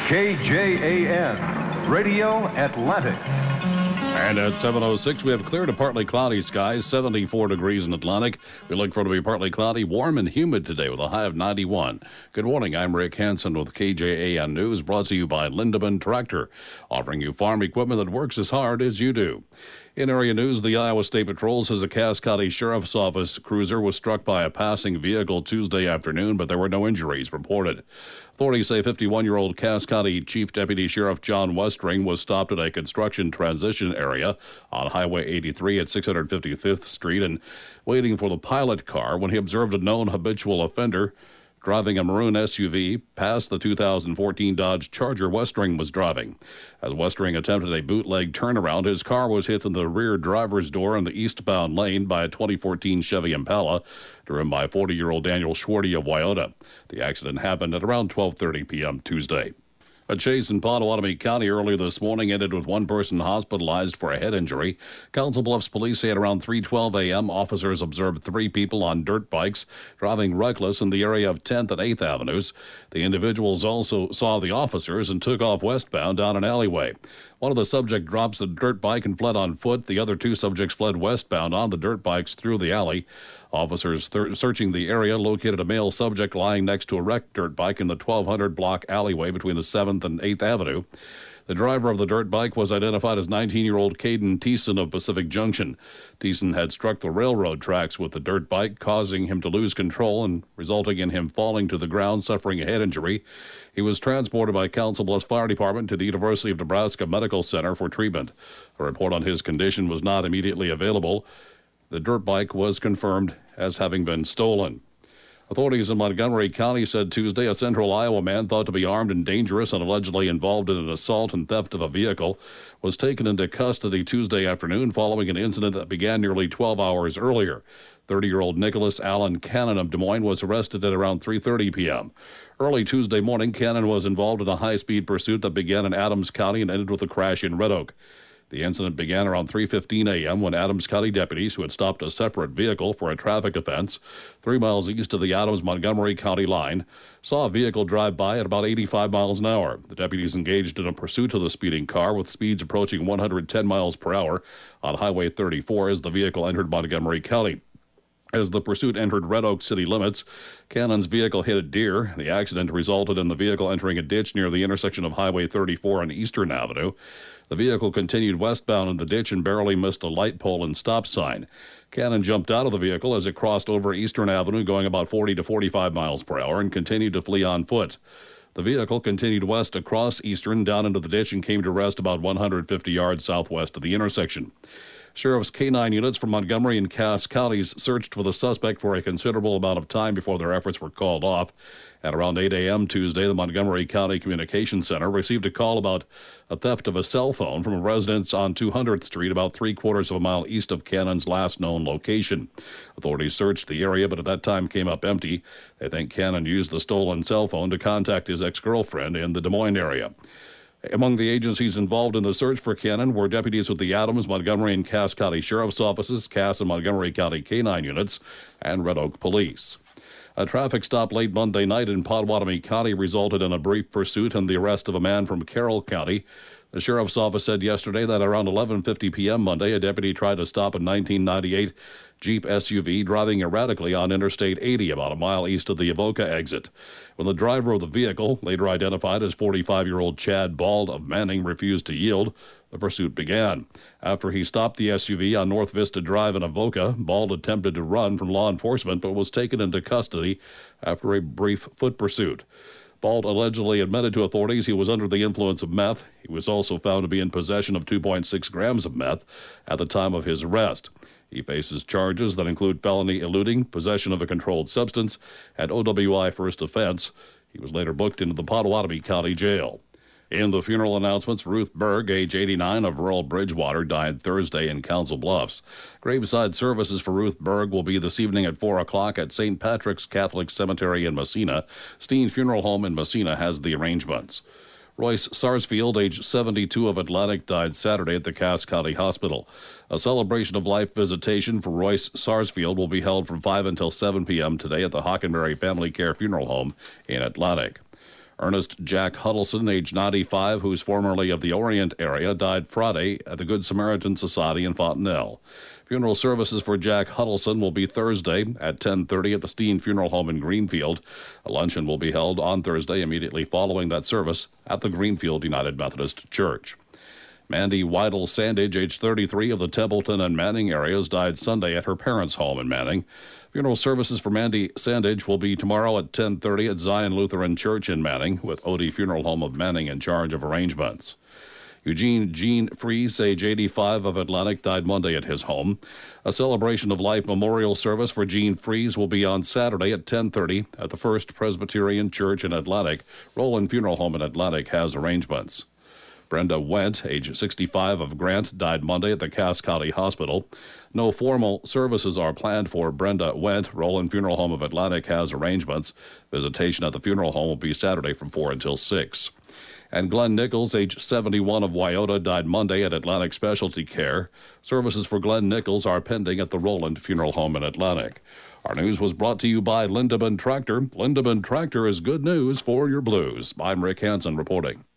KJAN, Radio Atlantic. And at 7:06, we have clear to partly cloudy skies, 74 degrees in Atlantic. We look for it to be partly cloudy, warm and humid today with a high of 91. Good morning, I'm Rick Hansen with KJAN News, brought to you by Lindeman Tractor, offering you farm equipment that works as hard as you do. In area news, the Iowa State Patrol says a Cass County Sheriff's Office cruiser was struck by a passing vehicle Tuesday afternoon, but there were no injuries reported. Authorities say 51-year-old Cass County Chief Deputy Sheriff John Westring was stopped at a construction transition area on Highway 83 at 655th Street and waiting for the pilot car when he observed a known habitual offender driving a maroon SUV past the 2014 Dodge Charger Westring was driving. As Westring attempted a bootleg turnaround, his car was hit in the rear driver's door in the eastbound lane by a 2014 Chevy Impala, driven by 40-year-old Daniel Schwarty of Wyoda. The accident happened at around 12:30 p.m. Tuesday. A chase in Pottawatomie County earlier this morning ended with one person hospitalized for a head injury. Council Bluffs police say at around 3:12 a.m., officers observed three people on dirt bikes driving reckless in the area of 10th and 8th Avenues. The individuals also saw the officers and took off westbound down an alleyway. One of the subjects dropped the dirt bike and fled on foot. The other two subjects fled westbound on the dirt bikes through the alley. Officers searching the area located a male subject lying next to a wrecked dirt bike in the 1200 block alleyway between the 7th and 8th Avenue. The driver of the dirt bike was identified as 19-year-old Caden Thiessen of Pacific Junction. Thiessen had struck the railroad tracks with the dirt bike, causing him to lose control and resulting in him falling to the ground, suffering a head injury. He was transported by Council Bluffs Fire Department to the University of Nebraska Medical Center for treatment. A report on his condition was not immediately available. The dirt bike was confirmed as having been stolen. Authorities in Montgomery County said Tuesday a central Iowa man thought to be armed and dangerous and allegedly involved in an assault and theft of a vehicle was taken into custody Tuesday afternoon following an incident that began nearly 12 hours earlier. 30-year-old Nicholas Allen Cannon of Des Moines was arrested at around 3:30 p.m. Early Tuesday morning, Cannon was involved in a high-speed pursuit that began in Adams County and ended with a crash in Red Oak. The incident began around 3:15 a.m. when Adams County deputies, who had stopped a separate vehicle for a traffic offense 3 miles east of the Adams-Montgomery County line, saw a vehicle drive by at about 85 miles an hour. The deputies engaged in a pursuit of the speeding car with speeds approaching 110 miles per hour on Highway 34 as the vehicle entered Montgomery County. As the pursuit entered Red Oak city limits, Cannon's vehicle hit a deer. The accident resulted in the vehicle entering a ditch near the intersection of Highway 34 and Eastern Avenue. The vehicle continued westbound in the ditch and barely missed a light pole and stop sign. Cannon jumped out of the vehicle as it crossed over Eastern Avenue, going about 40 to 45 miles per hour, and continued to flee on foot. The vehicle continued west across Eastern, down into the ditch, and came to rest about 150 yards southwest of the intersection. Sheriff's K-9 units from Montgomery and Cass counties searched for the suspect for a considerable amount of time before their efforts were called off. At around 8 a.m. Tuesday, the Montgomery County Communications Center received a call about a theft of a cell phone from a residence on 200th Street, about 3/4 of a mile east of Cannon's last known location. Authorities searched the area, but at that time came up empty. They think Cannon used the stolen cell phone to contact his ex-girlfriend in the Des Moines area. Among the agencies involved in the search for Cannon were deputies with the Adams, Montgomery, and Cass County Sheriff's Offices, Cass and Montgomery County K-9 units, and Red Oak Police. A traffic stop late Monday night in Pottawatomie County resulted in a brief pursuit and the arrest of a man from Carroll County. The sheriff's office said yesterday that around 11:50 p.m. Monday, a deputy tried to stop a 1998 Jeep SUV driving erratically on Interstate 80 about a mile east of the Avoca exit. When the driver of the vehicle, later identified as 45-year-old Chad Bald of Manning, refused to yield, the pursuit began. After he stopped the SUV on North Vista Drive in Avoca, Bald attempted to run from law enforcement but was taken into custody after a brief foot pursuit. Bald allegedly admitted to authorities he was under the influence of meth. He was also found to be in possession of 2.6 grams of meth at the time of his arrest. He faces charges that include felony eluding, possession of a controlled substance, and OWI first offense. He was later booked into the Pottawatomie County Jail. In the funeral announcements, Ruth Berg, age 89, of rural Bridgewater, died Thursday in Council Bluffs. Graveside services for Ruth Berg will be this evening at 4 o'clock at St. Patrick's Catholic Cemetery in Messina. Steen Funeral Home in Messina has the arrangements. Royce Sarsfield, age 72, of Atlantic, died Saturday at the Cass County Hospital. A celebration of life visitation for Royce Sarsfield will be held from 5 until 7 p.m. today at the Hockenberry Family Care Funeral Home in Atlantic. Ernest Jack Huddleston, age 95, who's formerly of the Orient area, died Friday at the Good Samaritan Society in Fontenelle. Funeral services for Jack Huddleston will be Thursday at 10:30 at the Steen Funeral Home in Greenfield. A luncheon will be held on Thursday immediately following that service at the Greenfield United Methodist Church. Mandy Weidel Sandage, age 33, of the Templeton and Manning areas, died Sunday at her parents' home in Manning. Funeral services for Mandy Sandage will be tomorrow at 10:30 at Zion Lutheran Church in Manning, with Odie Funeral Home of Manning in charge of arrangements. Eugene Gene Fries, age 85, of Atlantic, died Monday at his home. A celebration of life memorial service for Gene Fries will be on Saturday at 10:30 at the First Presbyterian Church in Atlantic. Roland Funeral Home in Atlantic has arrangements. Brenda Wendt, age 65, of Grant, died Monday at the Cass County Hospital. No formal services are planned for Brenda Wendt. Roland Funeral Home of Atlantic has arrangements. Visitation at the funeral home will be Saturday from 4 until 6. And Glenn Nichols, age 71, of Wyoto, died Monday at Atlantic Specialty Care. Services for Glenn Nichols are pending at the Roland Funeral Home in Atlantic. Our news was brought to you by Lindeman Tractor. Lindeman Tractor is good news for your blues. I'm Rick Hansen reporting.